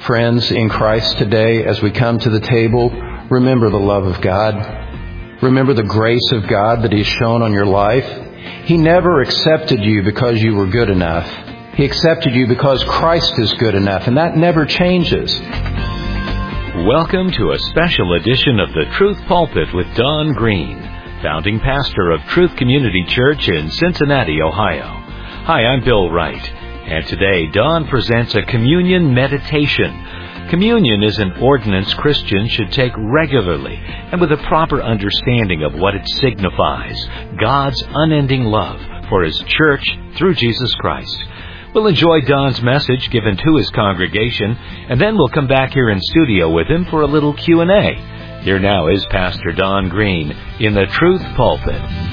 Friends in Christ, today as we come to the table, remember the love of God. Remember the grace of God that He's shown on your life. He never accepted you because you were good enough. He accepted you because Christ is good enough, and that never changes. Welcome to a special edition of the Truth Pulpit with Don Green, founding pastor of Truth Community Church in Cincinnati, Ohio. Hi, I'm Bill Wright. And today, Don presents a communion meditation. Communion is an ordinance Christians should take regularly and with a proper understanding of what it signifies, God's unending love for His church through Jesus Christ. We'll enjoy Don's message given to his congregation, and then we'll come back here in studio with him for a little Q&A. Here now is Pastor Don Green in the Truth Pulpit.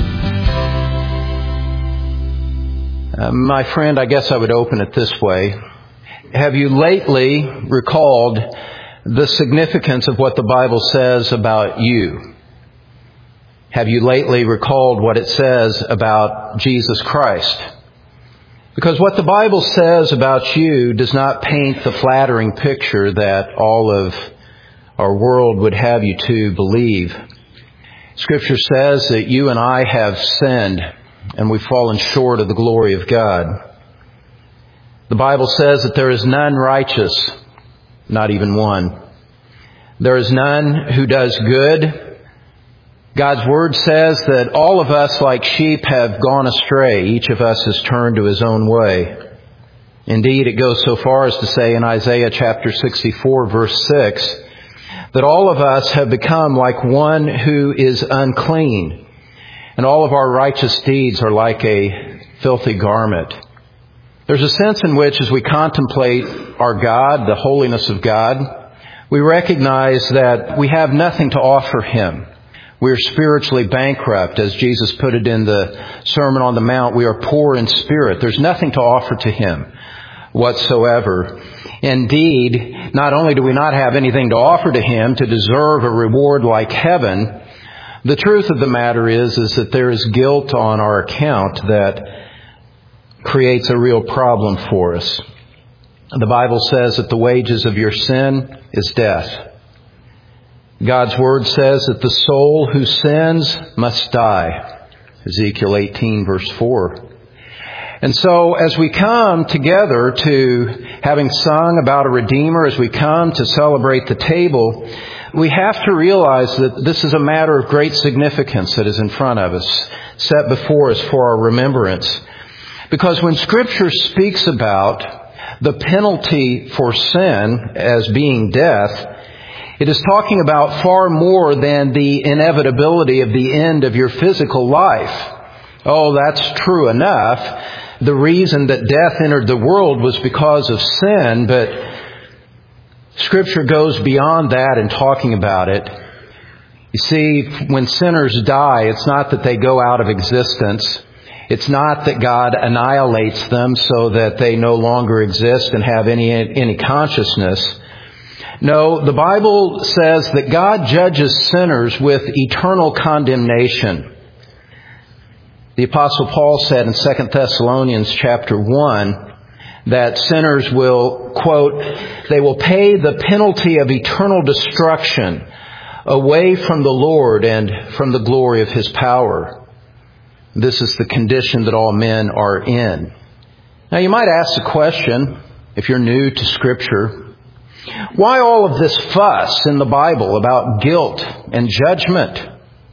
My friend, I guess I would open it this way. Have you lately recalled the significance of what the Bible says about you? Have you lately recalled what it says about Jesus Christ? Because what the Bible says about you does not paint the flattering picture that all of our world would have you to believe. Scripture says that you and I have sinned, and we've fallen short of the glory of God. The Bible says that there is none righteous, not even one. There is none who does good. God's Word says that all of us like sheep have gone astray. Each of us has turned to his own way. Indeed, it goes so far as to say in Isaiah chapter 64, verse 6, that all of us have become like one who is unclean. And all of our righteous deeds are like a filthy garment. There's a sense in which, as we contemplate our God, the holiness of God, we recognize that we have nothing to offer Him. We are spiritually bankrupt. As Jesus put it in the Sermon on the Mount, we are poor in spirit. There's nothing to offer to Him whatsoever. Indeed, not only do we not have anything to offer to Him to deserve a reward like heaven, the truth of the matter is that there is guilt on our account that creates a real problem for us. The Bible says that the wages of your sin is death. God's Word says that the soul who sins must die. Ezekiel 18, verse 4. And so as we come together to having sung about a Redeemer, as we come to celebrate the table, we have to realize that this is a matter of great significance that is in front of us, set before us for our remembrance. Because when Scripture speaks about the penalty for sin as being death, it is talking about far more than the inevitability of the end of your physical life. Oh, that's true enough. The reason that death entered the world was because of sin, but Scripture goes beyond that in talking about it. You see, when sinners die, it's not that they go out of existence. It's not that God annihilates them so that they no longer exist and have any consciousness. No, the Bible says that God judges sinners with eternal condemnation. The Apostle Paul said in 2 Thessalonians chapter 1 that sinners will, quote, they will pay the penalty of eternal destruction away from the Lord and from the glory of His power. This is the condition that all men are in. Now you might ask the question, if you're new to Scripture, why all of this fuss in the Bible about guilt and judgment?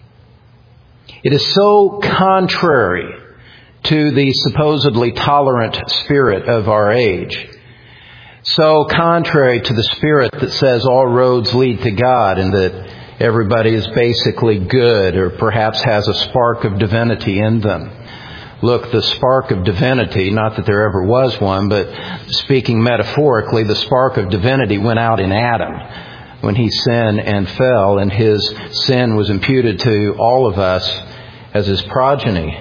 It is so contrary to the supposedly tolerant spirit of our age. So contrary to the spirit that says all roads lead to God and that everybody is basically good or perhaps has a spark of divinity in them. Look, the spark of divinity, not that there ever was one, but speaking metaphorically, the spark of divinity went out in Adam when he sinned and fell, and his sin was imputed to all of us as his progeny.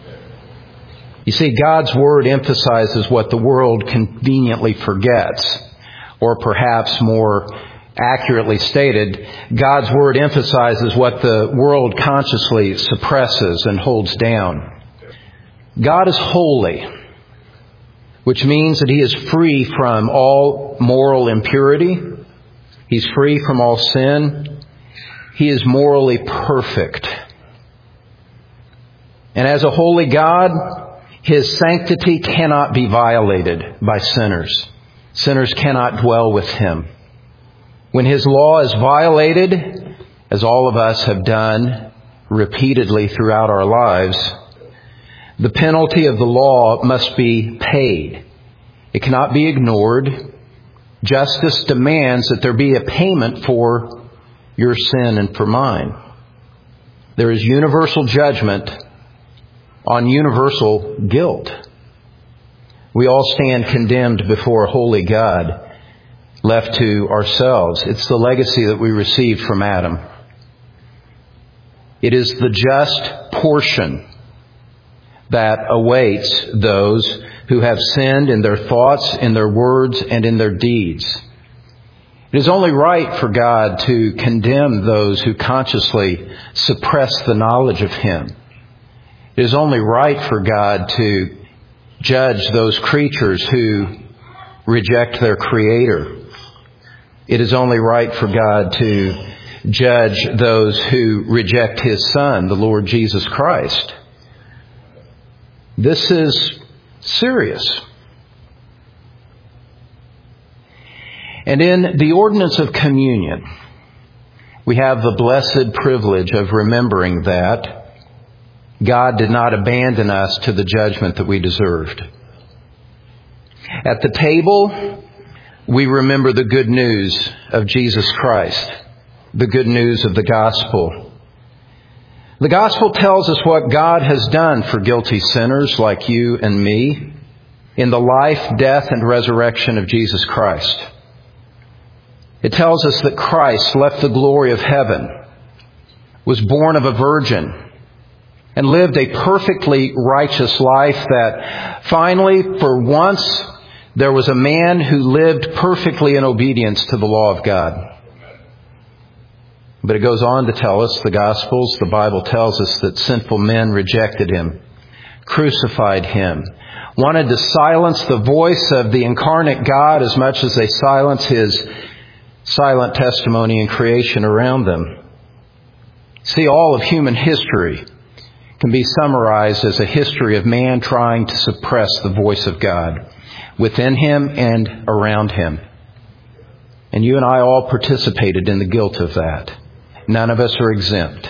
You see, God's Word emphasizes what the world conveniently forgets, or perhaps more accurately stated, God's Word emphasizes what the world consciously suppresses and holds down. God is holy. which means that he is free from all moral impurity. He's free from all sin. He is morally perfect. And as a holy God, his sanctity cannot be violated by sinners. Sinners cannot dwell with him. When his law is violated, as all of us have done repeatedly throughout our lives, the penalty of the law must be paid. It cannot be ignored. Justice demands that there be a payment for your sin and for mine. There is universal judgment on universal guilt. We all stand condemned before a holy God, left to ourselves. It's the legacy that we received from Adam. It is the just portion that awaits those who have sinned in their thoughts, in their words, and in their deeds. It is only right for God to condemn those who consciously suppress the knowledge of him. It is only right for God to judge those creatures who reject their Creator. It is only right for God to judge those who reject his Son, the Lord Jesus Christ. This is serious. And in the ordinance of communion, we have the blessed privilege of remembering that God did not abandon us to the judgment that we deserved. At the table, we remember the good news of Jesus Christ, the good news of the gospel. The gospel tells us what God has done for guilty sinners like you and me in the life, death, and resurrection of Jesus Christ. It tells us that Christ left the glory of heaven, was born of a virgin, and lived a perfectly righteous life that finally, for once, there was a man who lived perfectly in obedience to the law of God. But it goes on to tell us, the Gospels, the Bible tells us that sinful men rejected him, crucified him, wanted to silence the voice of the incarnate God as much as they silence his silent testimony in creation around them. See, all of human history can be summarized as a history of man trying to suppress the voice of God within him and around him. And you and I all participated in the guilt of that. None of us are exempt.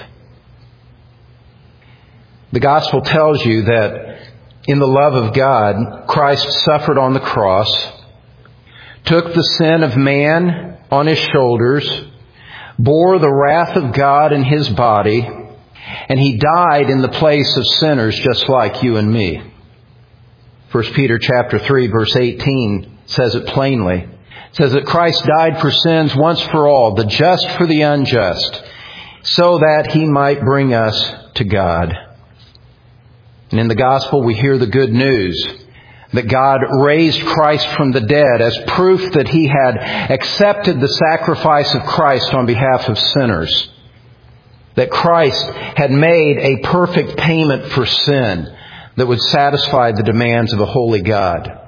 The gospel tells you that in the love of God, Christ suffered on the cross, took the sin of man on his shoulders, bore the wrath of God in his body, and he died in the place of sinners just like you and me. 1 Peter chapter 3 verse 18 says it plainly. It says that Christ died for sins once for all, the just for the unjust, so that he might bring us to God. And in the gospel we hear the good news that God raised Christ from the dead as proof that he had accepted the sacrifice of Christ on behalf of sinners. That Christ had made a perfect payment for sin that would satisfy the demands of a holy God.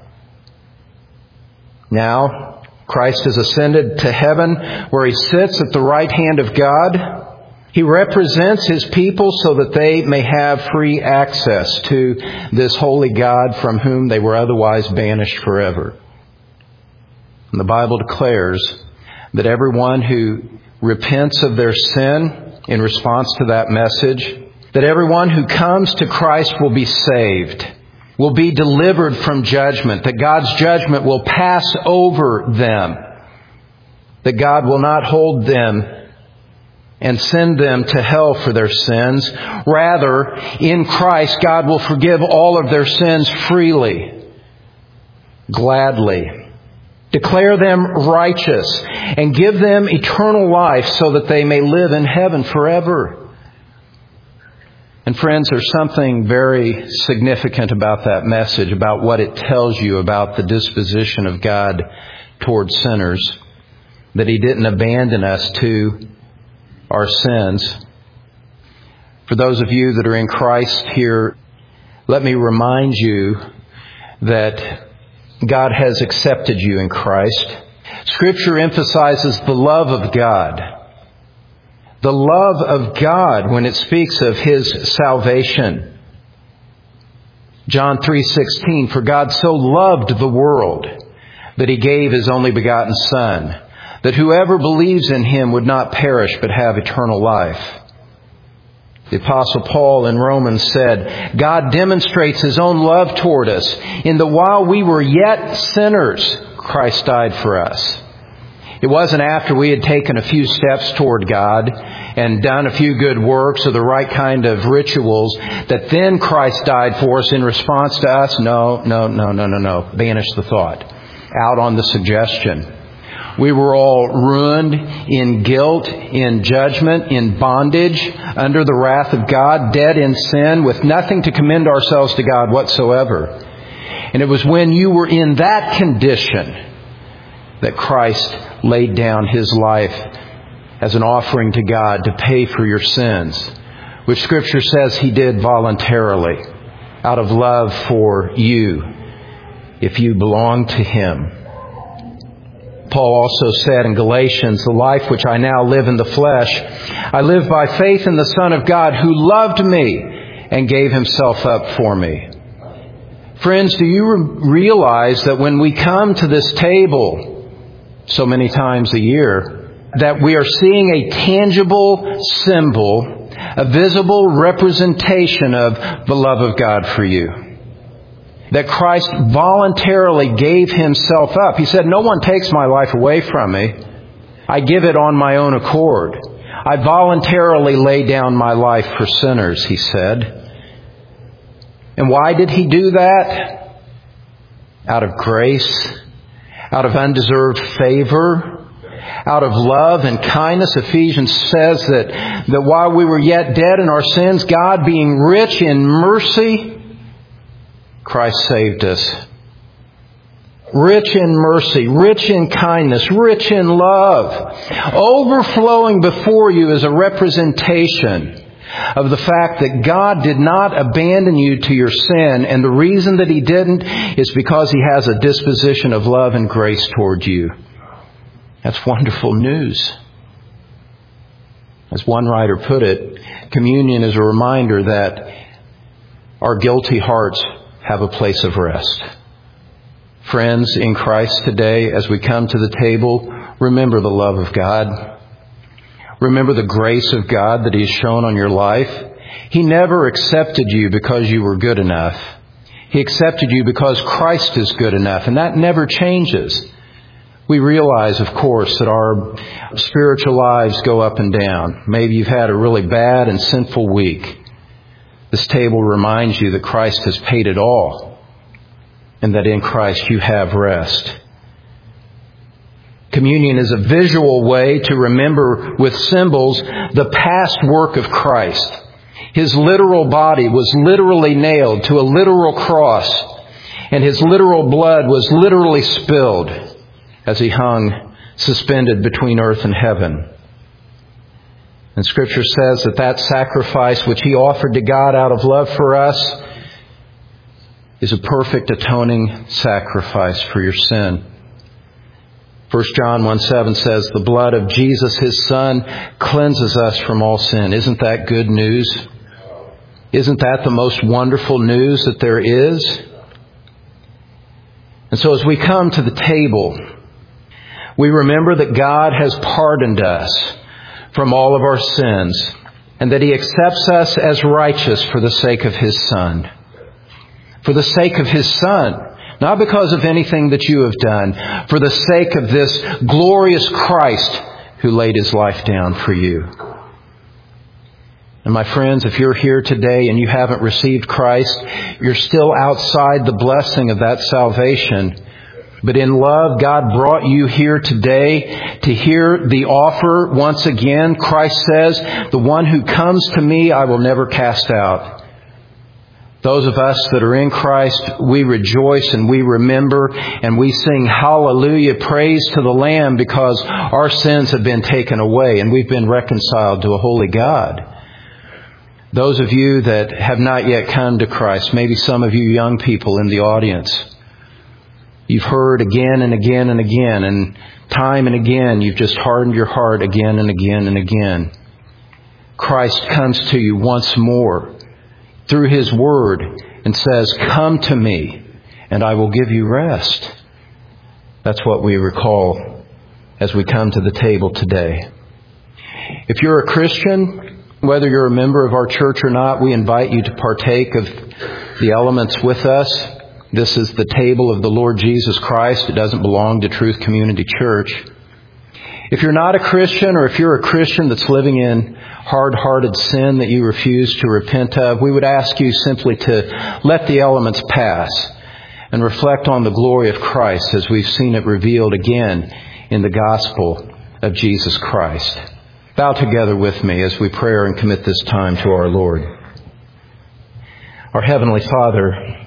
Now, Christ has ascended to heaven where he sits at the right hand of God. He represents his people so that they may have free access to this holy God from whom they were otherwise banished forever. And the Bible declares that everyone who repents of their sin in response to that message, that everyone who comes to Christ will be saved, will be delivered from judgment, that God's judgment will pass over them, that God will not hold them and send them to hell for their sins. Rather, in Christ, God will forgive all of their sins freely, gladly, declare them righteous, and give them eternal life so that they may live in heaven forever. And friends, there's something very significant about that message, about what it tells you about the disposition of God towards sinners, that he didn't abandon us to our sins. For those of you that are in Christ here, let me remind you that God has accepted you in Christ. Scripture emphasizes the love of God. The love of God when it speaks of His salvation. John 3:16, for God so loved the world that He gave His only begotten Son, that whoever believes in Him would not perish but have eternal life. The Apostle Paul in Romans said, God demonstrates His own love toward us in that while we were yet sinners, Christ died for us. It wasn't after we had taken a few steps toward God and done a few good works or the right kind of rituals that then Christ died for us in response to us. No. Banish the thought. Out on the suggestion. We were all ruined in guilt, in judgment, in bondage, under the wrath of God, dead in sin, with nothing to commend ourselves to God whatsoever. And it was when you were in that condition that Christ laid down His life as an offering to God to pay for your sins, which Scripture says He did voluntarily, out of love for you, if you belong to Him. Paul also said in Galatians, the life which I now live in the flesh, I live by faith in the Son of God who loved me and gave Himself up for me. Friends, do you realize that when we come to this table so many times a year, that we are seeing a tangible symbol, a visible representation of the love of God for you? That Christ voluntarily gave Himself up. He said, no one takes my life away from me. I give it on my own accord. I voluntarily lay down my life for sinners, He said. And why did He do that? Out of grace, out of undeserved favor, out of love and kindness. Ephesians says that while we were yet dead in our sins, God being rich in mercy, Christ saved us. Rich in mercy, rich in kindness, rich in love, overflowing before you as a representation of the fact that God did not abandon you to your sin, and the reason that He didn't is because He has a disposition of love and grace toward you. That's wonderful news. As one writer put it, communion is a reminder that our guilty hearts have a place of rest. Friends in Christ today, as we come to the table, remember the love of God. Remember the grace of God that He has shown on your life. He never accepted you because you were good enough. He accepted you because Christ is good enough, and that never changes. We realize, of course, that our spiritual lives go up and down. Maybe you've had a really bad and sinful week. This table reminds you that Christ has paid it all, and that in Christ you have rest. Communion is a visual way to remember with symbols the past work of Christ. His literal body was literally nailed to a literal cross, and His literal blood was literally spilled as He hung suspended between earth and heaven. And Scripture says that sacrifice which He offered to God out of love for us is a perfect atoning sacrifice for your sin. 1 John 1:7 says, the blood of Jesus, His Son, cleanses us from all sin. Isn't that good news? Isn't that the most wonderful news that there is? And so as we come to the table, we remember that God has pardoned us from all of our sins, and that He accepts us as righteous for the sake of His Son. For the sake of His Son. Not because of anything that you have done. For the sake of this glorious Christ who laid His life down for you. And my friends, if you're here today and you haven't received Christ, you're still outside the blessing of that salvation. But in love, God brought you here today to hear the offer once again. Christ says, the one who comes to me, I will never cast out. Those of us that are in Christ, we rejoice and we remember and we sing hallelujah, praise to the Lamb, because our sins have been taken away and we've been reconciled to a holy God. Those of you that have not yet come to Christ, maybe some of you young people in the audience, you've heard again and again and again, and time and again you've just hardened your heart again and again and again. Christ comes to you once more through His Word and says, "Come to me, and I will give you rest." That's what we recall as we come to the table today. If you're a Christian, whether you're a member of our church or not, we invite you to partake of the elements with us. This is the table of the Lord Jesus Christ. It doesn't belong to Truth Community Church. If you're not a Christian, or if you're a Christian that's living in hard-hearted sin that you refuse to repent of, we would ask you simply to let the elements pass and reflect on the glory of Christ as we've seen it revealed again in the gospel of Jesus Christ. Bow together with me as we pray and commit this time to our Lord. Our Heavenly Father,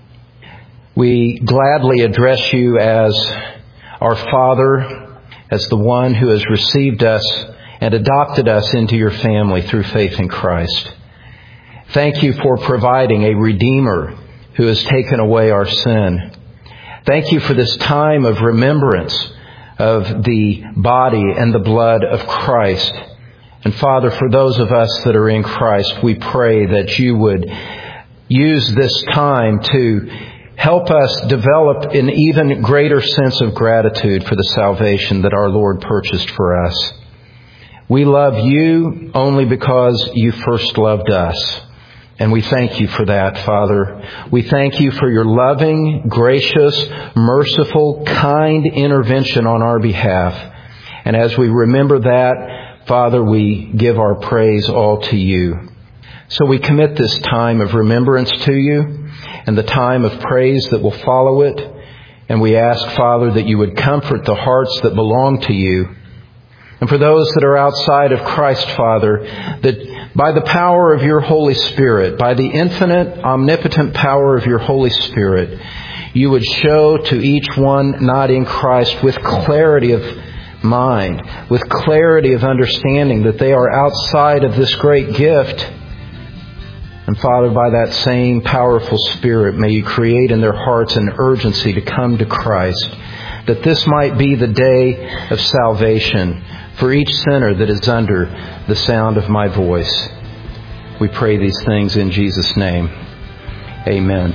we gladly address you as our Father, as the one who has received us and adopted us into your family through faith in Christ. Thank you for providing a Redeemer who has taken away our sin. Thank you for this time of remembrance of the body and the blood of Christ. And Father, for those of us that are in Christ, we pray that you would use this time to help us develop an even greater sense of gratitude for the salvation that our Lord purchased for us. We love you only because you first loved us. And we thank you for that, Father. We thank you for your loving, gracious, merciful, kind intervention on our behalf. And as we remember that, Father, we give our praise all to you. So we commit this time of remembrance to you and the time of praise that will follow it. And we ask, Father, that you would comfort the hearts that belong to you. And for those that are outside of Christ, Father, that by the power of your Holy Spirit, by the infinite, omnipotent power of your Holy Spirit, you would show to each one not in Christ with clarity of mind, with clarity of understanding that they are outside of this great gift. And Father, by that same powerful Spirit, may you create in their hearts an urgency to come to Christ, that this might be the day of salvation for each sinner that is under the sound of my voice. We pray these things in Jesus' name. Amen.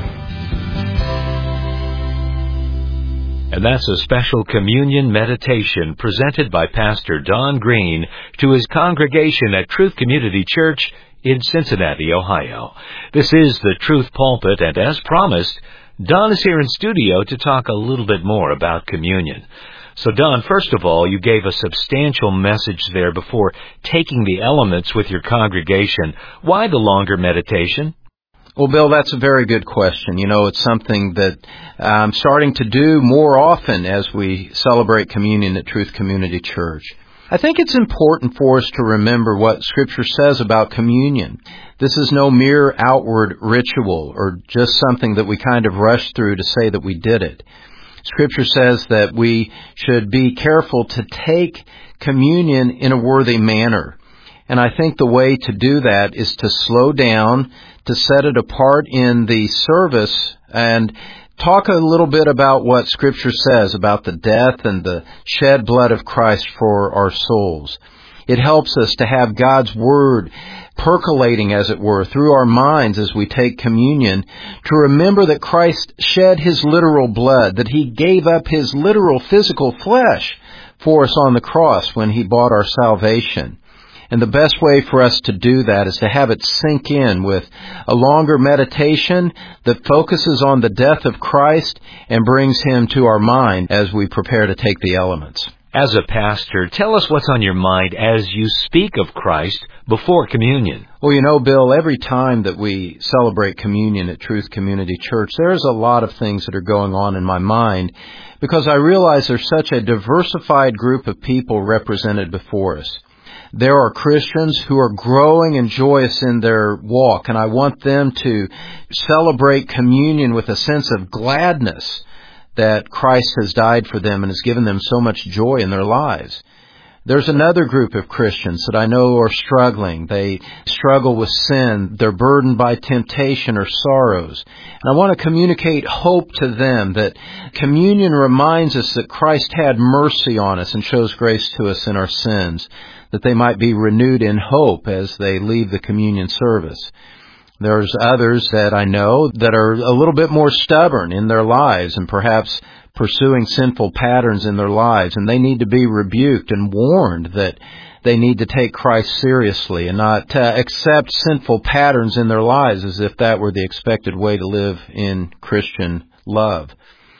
And that's a special communion meditation presented by Pastor Don Green to his congregation at Truth Community Church in Cincinnati, Ohio. This is the Truth Pulpit, and as promised, Don is here in studio to talk a little bit more about communion. So Don, first of all, you gave a substantial message there before taking the elements with your congregation. Why the longer meditation? Well, Bill, that's a very good question. You know, it's something that I'm starting to do more often as we celebrate communion at Truth Community Church. I think it's important for us to remember what Scripture says about communion. This is no mere outward ritual or just something that we kind of rush through to say that we did it. Scripture says that we should be careful to take communion in a worthy manner. And I think the way to do that is to slow down, to set it apart in the service, and talk a little bit about what Scripture says about the death and the shed blood of Christ for our souls. It helps us to have God's Word percolating, as it were, through our minds as we take communion, to remember that Christ shed His literal blood, that He gave up His literal physical flesh for us on the cross when He bought our salvation. And the best way for us to do that is to have it sink in with a longer meditation that focuses on the death of Christ and brings Him to our mind as we prepare to take the elements. As a pastor, tell us what's on your mind as you speak of Christ before communion. Well, you know, Bill, every time that we celebrate communion at Truth Community Church, there's a lot of things that are going on in my mind because I realize there's such a diversified group of people represented before us. There are Christians who are growing and joyous in their walk, and I want them to celebrate communion with a sense of gladness that Christ has died for them and has given them so much joy in their lives. There's another group of Christians that I know are struggling. They struggle with sin. They're burdened by temptation or sorrows. And I want to communicate hope to them that communion reminds us that Christ had mercy on us and shows grace to us in our sins, that they might be renewed in hope as they leave the communion service. There's others that I know that are a little bit more stubborn in their lives and perhaps pursuing sinful patterns in their lives, and they need to be rebuked and warned that they need to take Christ seriously and not accept sinful patterns in their lives as if that were the expected way to live in Christian love.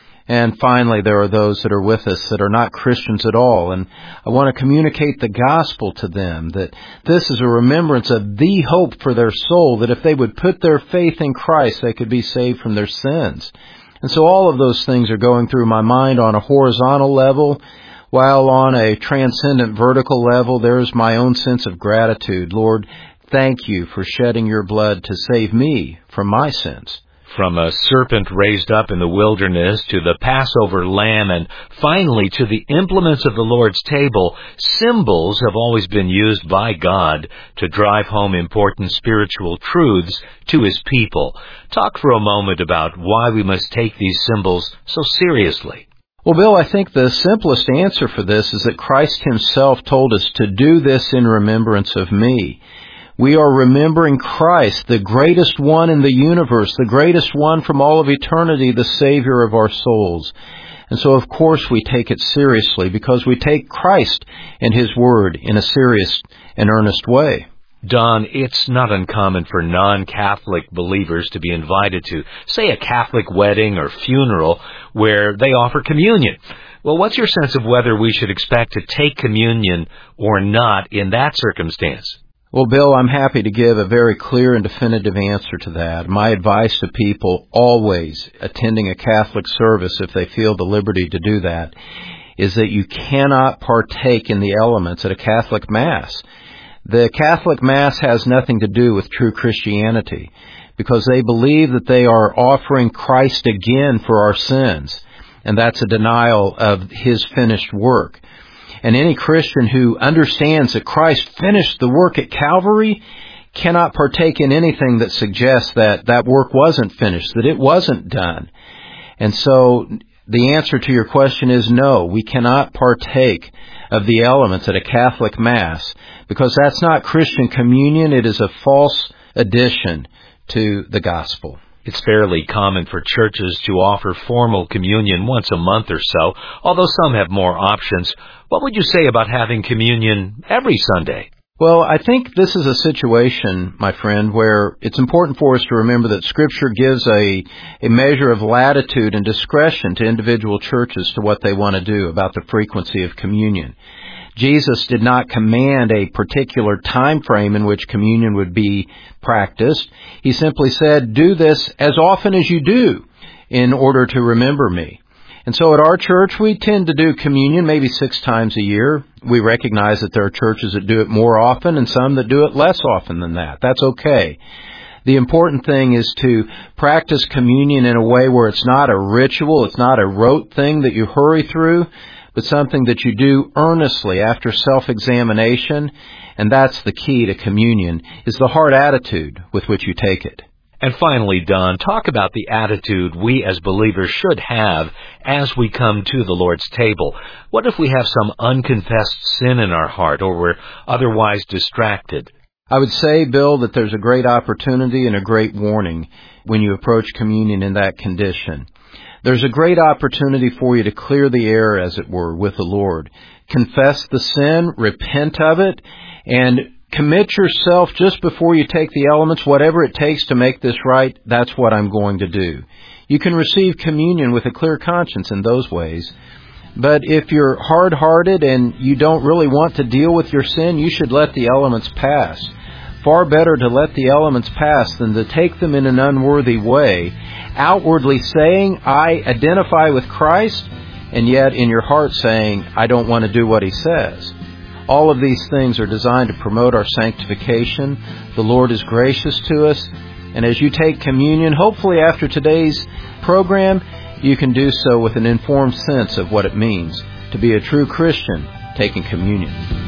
And finally, there are those that are with us that are not Christians at all, and I want to communicate the gospel to them, that this is a remembrance of the hope for their soul, that if they would put their faith in Christ, they could be saved from their sins. And so all of those things are going through my mind on a horizontal level, while on a transcendent vertical level, there's my own sense of gratitude. Lord, thank you for shedding your blood to save me from my sins. From a serpent raised up in the wilderness to the Passover lamb and finally to the implements of the Lord's table, symbols have always been used by God to drive home important spiritual truths to His people. Talk for a moment about why we must take these symbols so seriously. Well, Bill, I think the simplest answer for this is that Christ Himself told us to do this in remembrance of me. We are remembering Christ, the greatest one in the universe, the greatest one from all of eternity, the Savior of our souls. And so, of course, we take it seriously because we take Christ and His Word in a serious and earnest way. Don, it's not uncommon for non-Catholic believers to be invited to, say, a Catholic wedding or funeral where they offer communion. Well, what's your sense of whether we should expect to take communion or not in that circumstance? Well, Bill, I'm happy to give a very clear and definitive answer to that. My advice to people always attending a Catholic service, if they feel the liberty to do that, is that you cannot partake in the elements at a Catholic Mass. The Catholic Mass has nothing to do with true Christianity because they believe that they are offering Christ again for our sins, and that's a denial of His finished work. And any Christian who understands that Christ finished the work at Calvary cannot partake in anything that suggests that that work wasn't finished, that it wasn't done. And so the answer to your question is no, we cannot partake of the elements at a Catholic Mass because that's not Christian communion. It is a false addition to the gospel. It's fairly common for churches to offer formal communion once a month or so, although some have more options. What would you say about having communion every Sunday? Well, I think this is a situation, my friend, where it's important for us to remember that Scripture gives a measure of latitude and discretion to individual churches to what they want to do about the frequency of communion. Jesus did not command a particular time frame in which communion would be practiced. He simply said, do this as often as you do in order to remember me. And so at our church, we tend to do communion maybe 6 times a year. We recognize that there are churches that do it more often and some that do it less often than that. That's okay. The important thing is to practice communion in a way where it's not a ritual, it's not a rote thing that you hurry through, but something that you do earnestly after self-examination. And that's the key to communion, is the heart attitude with which you take it. And finally, Don, talk about the attitude we as believers should have as we come to the Lord's table. What if we have some unconfessed sin in our heart or we're otherwise distracted? I would say, Bill, that there's a great opportunity and a great warning when you approach communion in that condition. There's a great opportunity for you to clear the air, as it were, with the Lord. Confess the sin, repent of it, and commit yourself just before you take the elements, whatever it takes to make this right, that's what I'm going to do. You can receive communion with a clear conscience in those ways. But if you're hard-hearted and you don't really want to deal with your sin, you should let the elements pass. Far better to let the elements pass than to take them in an unworthy way, outwardly saying, I identify with Christ, and yet in your heart saying, I don't want to do what He says. All of these things are designed to promote our sanctification. The Lord is gracious to us. And as you take communion, hopefully after today's program, you can do so with an informed sense of what it means to be a true Christian taking communion.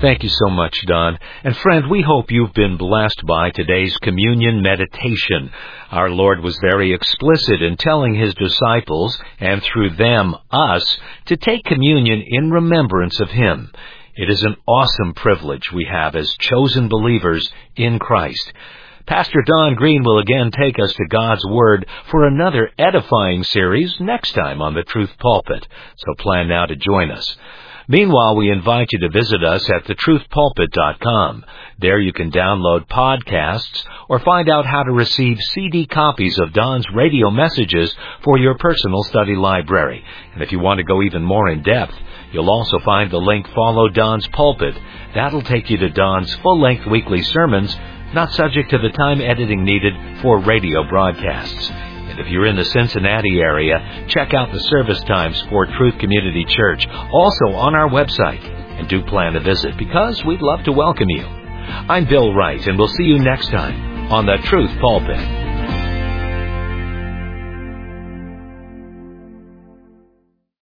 Thank you so much, Don. And friend, we hope you've been blessed by today's communion meditation. Our Lord was very explicit in telling His disciples, and through them, us, to take communion in remembrance of Him. It is an awesome privilege we have as chosen believers in Christ. Pastor Don Green will again take us to God's Word for another edifying series next time on the Truth Pulpit, so plan now to join us. Meanwhile, we invite you to visit us at thetruthpulpit.com. There you can download podcasts or find out how to receive CD copies of Don's radio messages for your personal study library. And if you want to go even more in depth, you'll also find the link Follow Don's Pulpit. That'll take you to Don's full-length weekly sermons, not subject to the time editing needed for radio broadcasts. And if you're in the Cincinnati area, check out the service times for Truth Community Church, also on our website. And do plan to visit, because we'd love to welcome you. I'm Bill Wright, and we'll see you next time on the Truth Pulpit.